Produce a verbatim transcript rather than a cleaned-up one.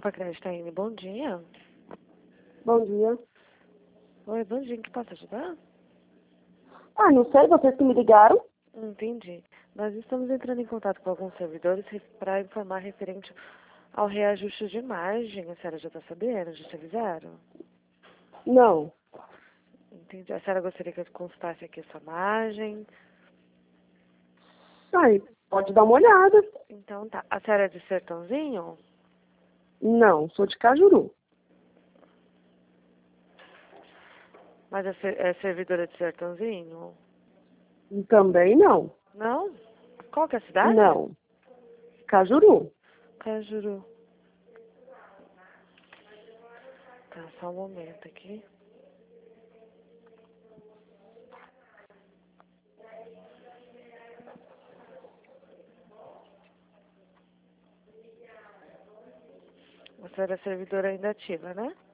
Copa Crédito Taine, bom dia. Bom dia. Oi, bom dia, em que posso ajudar? Ah, não sei, vocês que me ligaram? Entendi. Nós estamos entrando em contato com alguns servidores para informar referente ao reajuste de margem. A senhora já está sabendo? Já te avisaram? Não. Entendi. A senhora gostaria que eu consultasse aqui a sua margem? Aí, pode dar uma olhada. Então tá. A senhora é de Sertãozinho? Não, sou de Cajuru. Mas é, ser- é servidora de Sertãozinho? Também não. Não? Qual que é a cidade? Não. Cajuru. Cajuru. Tá, só um momento aqui. A senhora é servidora ainda ativa, né?